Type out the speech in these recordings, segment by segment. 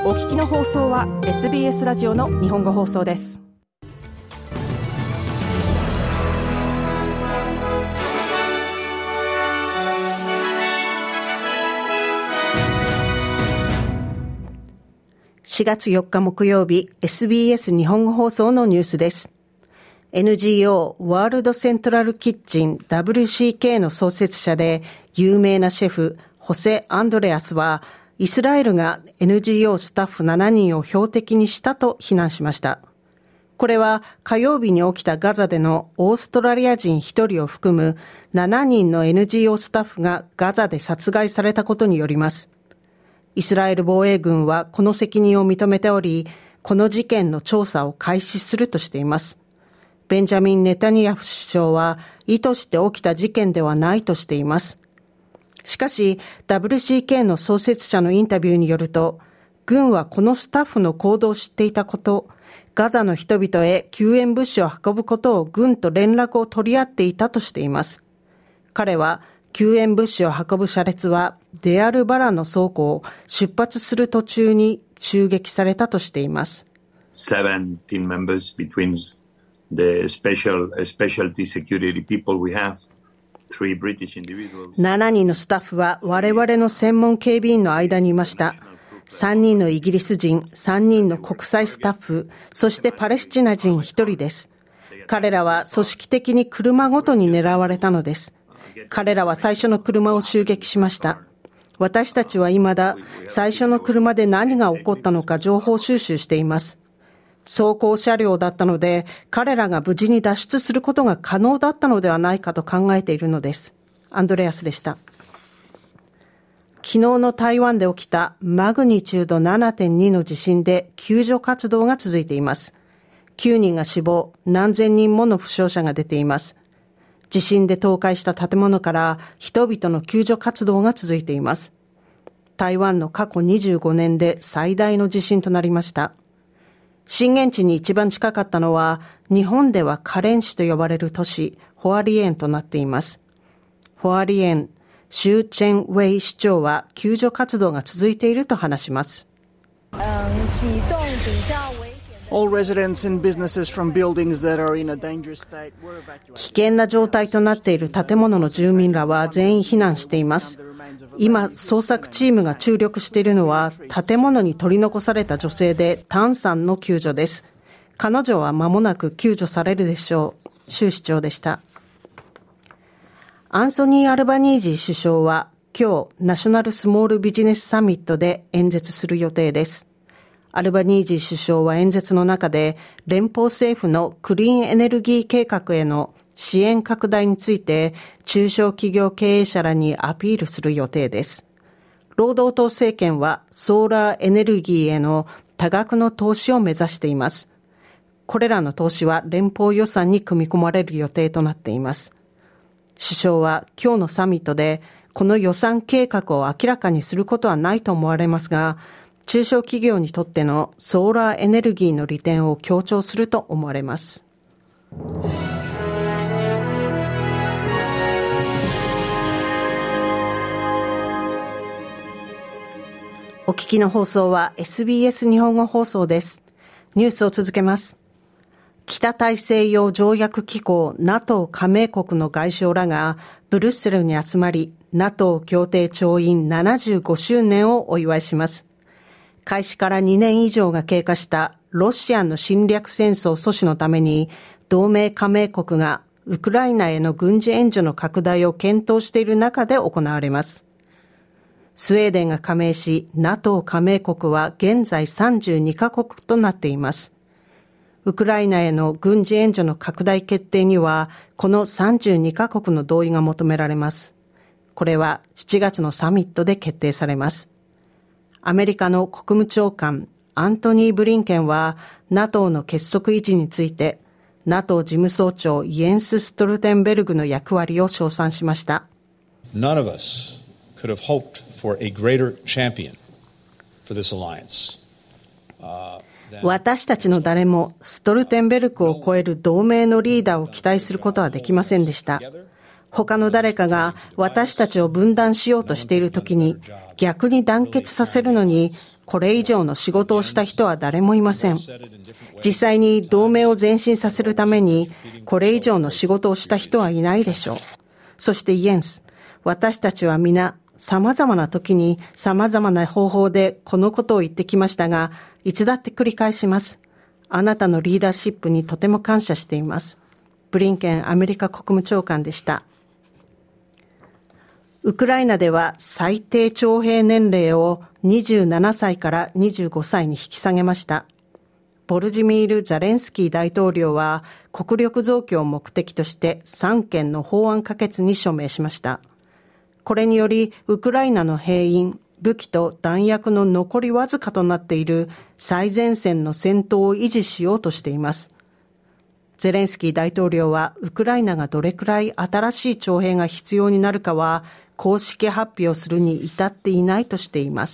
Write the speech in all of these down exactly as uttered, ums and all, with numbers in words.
お聞きの放送は エスビーエス ラジオの日本語放送です。しがつよっか木曜日、 エスビーエス 日本語放送のニュースです。 エヌジーオー ワールドセントラルキッチン ダブリューシーケー の創設者で有名なシェフホセ・アンドレアスは、イスラエルが エヌジーオー スタッフしちにんを標的にしたと非難しました。これは火曜日に起きたガザでのオーストラリア人ひとりを含むしちにんの エヌジーオー スタッフがガザで殺害されたことによります。イスラエル防衛軍はこの責任を認めており、この事件の調査を開始するとしています。ベンジャミン・ネタニヤフ首相は意図して起きた事件ではないとしています。しかし ダブリューシーケー の創設者のインタビューによると、軍はこのスタッフの行動を知っていたこと、ガザの人々へ救援物資を運ぶことを軍と連絡を取り合っていたとしています。彼は救援物資を運ぶ車列はデアルバラの倉庫を出発する途中に襲撃されたとしています。 seventeen members between the special specialty security people we have. しちにんのスタッフは我々の専門警備員の間にいました。さんにんのイギリス人、さんにんの国際スタッフ、そしてパレスチナ人ひとりです。彼らは組織的に車ごとに狙われたのです。彼らは最初の車を襲撃しました。私たちは未だ最初の車で何が起こったのか情報収集しています。装甲車両だったので、彼らが無事に脱出することが可能だったのではないかと考えているのです。アンドレアスでした。昨日の台湾で起きたマグニチュード ななてんに の地震で救助活動が続いています。きゅうにんが死亡、何千人もの負傷者が出ています。地震で倒壊した建物から人々の救助活動が続いています。台湾の過去にじゅうごねんで最大の地震となりました。震源地に一番近かったのは、日本では花蓮市と呼ばれる都市、ホアリエンとなっています。ホアリエン、シュー・チェン・ウェイ市長は救助活動が続いていると話します。 All residents and businesses from buildings that are in a dangerous state were evacuated. 危険な状態となっている建物の住民らは全員避難しています。今、捜索チームが注力しているのは、建物に取り残された女性でタンさんの救助です。彼女は間もなく救助されるでしょう。州市長でした。アンソニー・アルバニージー首相は今日、ナショナルスモールビジネスサミットで演説する予定です。アルバニージー首相は演説の中で、連邦政府のクリーンエネルギー計画への支援拡大について中小企業経営者らにアピールする予定です。労働党政権はソーラーエネルギーへの多額の投資を目指しています。これらの投資は連邦予算に組み込まれる予定となっています。首相は今日のサミットでこの予算計画を明らかにすることはないと思われますが、中小企業にとってのソーラーエネルギーの利点を強調すると思われます。お聞きの放送は エスビーエス 日本語放送です。ニュースを続けます。北大西洋条約機構 ナトー 加盟国の外相らがブリュッセルに集まり、ナトー 協定調印ななじゅうごしゅうねんをお祝いします。開始からにねん以上が経過したロシアの侵略戦争阻止のために、同盟加盟国がウクライナへの軍事援助の拡大を検討している中で行われます。スウェーデンが加盟し、ナトー 加盟国は現在さんじゅうにカ国となっています。ウクライナへの軍事援助の拡大決定には、このさんじゅうにカ国の同意が求められます。これはしちがつのサミットで決定されます。アメリカの国務長官アントニー・ブリンケンは ナトー の結束維持について ナトー 事務総長イエンス・ストルテンベルグの役割を称賛しました。 None of us could have hoped for a greater champion for this alliance.、Uh, 私たちの誰もストルテンベルクを超える同盟のリーダーを期待することはできませんでした。他の誰かが私たちを分断しようとしているときに逆に団結させるのにこれ以上の仕事をした人は誰もいません。実際に同盟を前進させるために、これ以上の仕事をした人はいないでしょう。そしてイエンス、私たちは皆、様々な時に様々な方法でこのことを言ってきましたが、いつだって繰り返します。あなたのリーダーシップにとても感謝しています。ブリンケンアメリカ国務長官でした。ウクライナでは最低徴兵年齢をにじゅうななさいからにじゅうごさいに引き下げました。ボルジミール・ザレンスキー大統領は国力増強を目的としてさんけんの法案可決に署名しました。これによりウクライナの兵員、武器と弾薬の残りわずかとなっている最前線の戦闘を維持しようとしています。ゼレンスキー大統領はウクライナがどれくらい新しい徴兵が必要になるかは公式発表するに至っていないとしています。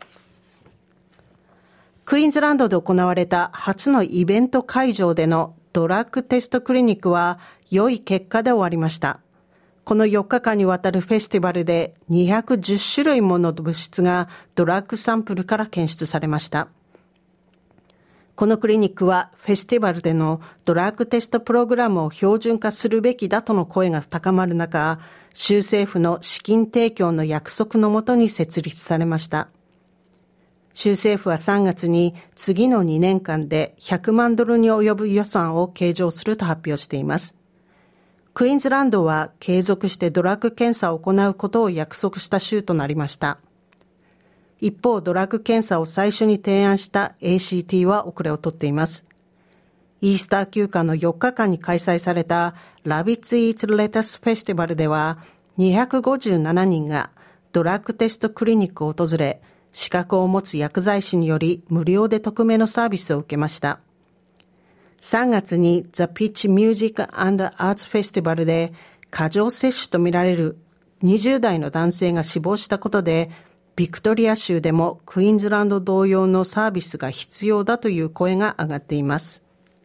クイーンズランドで行われた初のイベント会場でのドラッグテストクリニックは良い結果で終わりました。このよっかかんにわたるフェスティバルでにひゃくじゅっしゅるいもの物質がドラッグサンプルから検出されました。このクリニックはフェスティバルでのドラッグテストプログラムを標準化するべきだとの声が高まる中、州政府の資金提供の約束のもとに設立されました。州政府はさんがつに次のにねんかんでひゃくまんドルに及ぶ予算を計上すると発表しています。クイーンズランドは継続してドラッグ検査を行うことを約束した州となりました。一方、ドラッグ検査を最初に提案した エーシーティー は遅れをとっています。イースター休暇のよっかかんに開催されたラビッツ・イーツ・レタス・フェスティバルではにひゃくごじゅうななにんがドラッグテストクリニックを訪れ、資格を持つ薬剤師により無料で匿名のサービスを受けました。さんがつに The Pitch Music and Arts Festival で過剰摂取とみられるにじゅうだいの男性が死亡したことで、ビクトリア州でもクイーンズランド同様のサービスが必要だという声が上がっています。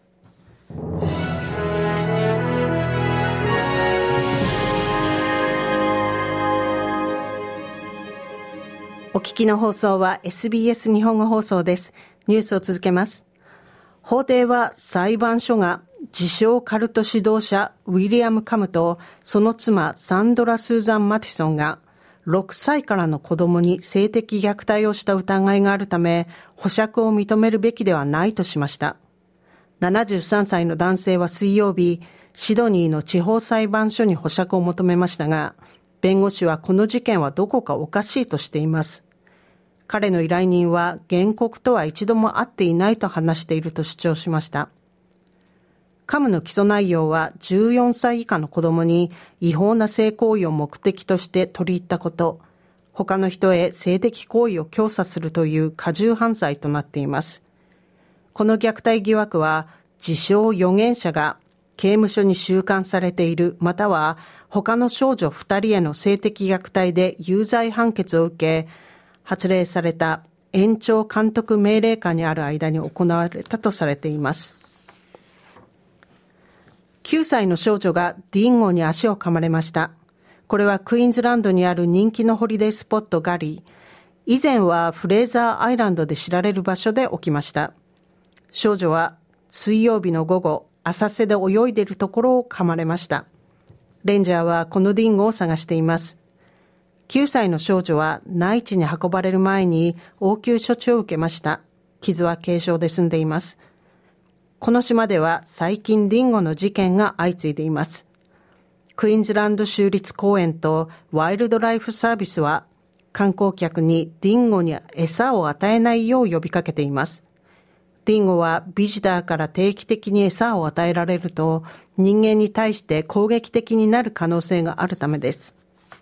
お聞きの放送は エスビーエス 日本語放送です。ニュースを続けます。法廷は裁判所が自称カルト指導者ウィリアム・カムとその妻サンドラ・スーザン・マティソンがろくさいからの子供に性的虐待をした疑いがあるため保釈を認めるべきではないとしました。ななじゅうさんさいの男性は水曜日、シドニーの地方裁判所に保釈を求めましたが、弁護士はこの事件はどこかおかしいとしています。彼の依頼人は原告とは一度も会っていないと話していると主張しました。カムの起訴内容はじゅうよんさい以下の子供に違法な性行為を目的として取り入ったこと、他の人へ性的行為を教唆するという加重犯罪となっています。この虐待疑惑は自称預言者が刑務所に収監されている、または他の少女ふたりへの性的虐待で有罪判決を受け、発令された延長監督命令下にある間に行われたとされています。きゅうさいの少女がディンゴに足を噛まれました。これはクイーンズランドにある人気のホリデースポットガリー。以前はフレーザーアイランドで知られる場所で起きました。少女は水曜日の午後、浅瀬で泳いでいるところを噛まれました。レンジャーはこのディンゴを探しています。きゅうさいの少女は内地に運ばれる前に応急処置を受けました。傷は軽傷で済んでいます。この島では最近ディンゴの事件が相次いでいます。クイーンズランド州立公園とワイルドライフサービスは観光客にディンゴに餌を与えないよう呼びかけています。ディンゴはビジターから定期的に餌を与えられると人間に対して攻撃的になる可能性があるためです。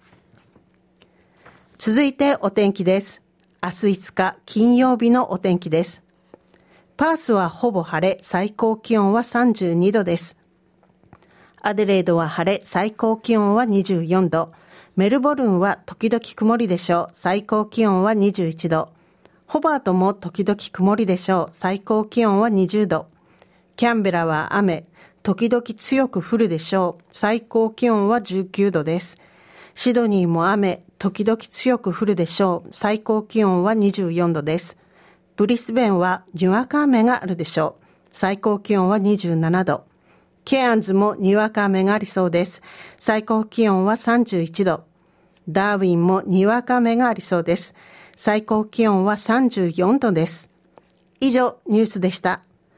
続いてお天気です。明日いつか金曜日のお天気です。パースはほぼ晴れ、最高気温はさんじゅうにどです。アデレードは晴れ、最高気温はにじゅうよんど。メルボルンは時々曇りでしょう。最高気温はにじゅういちど。ホバートも時々曇りでしょう。最高気温はにじゅうど。キャンベラは雨、時々強く降るでしょう。最高気温はじゅうきゅうどです。シドニーも雨、 時々強く降るでしょう。最高気温はにじゅうよんどです。ブリスベンはにわか雨があるでしょう。最高気温はにじゅうななど。ケアンズもにわか雨がありそうです。最高気温はさんじゅういちど。ダーウィンもにわか雨がありそうです。最高気温はさんじゅうよんどです。以上、ニュースでした。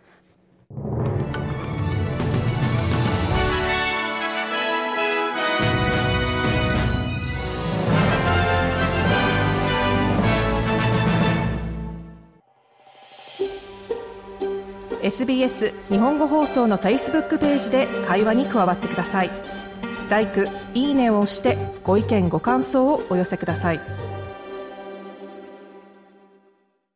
エスビーエス 日本語放送の Facebook ページで会話に加わってください。ライク、いいねを押してご意見ご感想をお寄せください。